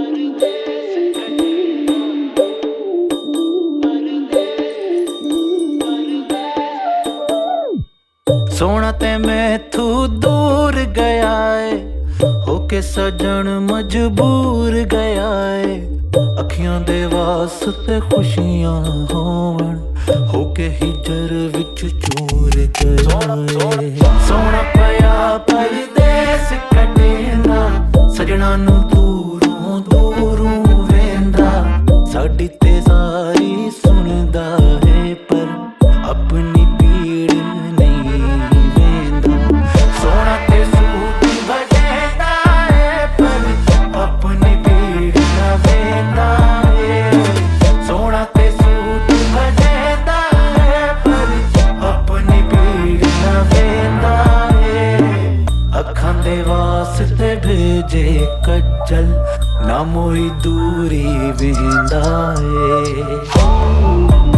सोना ते मैथू दूर गया है, होके सजन मजबूर गया है। अखियां दे वास्ते खुशियां होवन, होके हिजर विच चूर गया है। सोना पया परदेस कटेंदा, सजना नू दूरों दूरों वेंदा। साडी ते सारी सुनदा है, पर अपनी पीड़ नहीं वेंदा। सोना ते सूट बजेंदा है, पर अपनी पीड़ ना वेंदा है। सोना ते सूट बजेंदा है, पर अपनी पीड़ ना वेंदा है। अखां दे वास्ते भेजे कज्जल, ना मोई दूरी वेंदा है।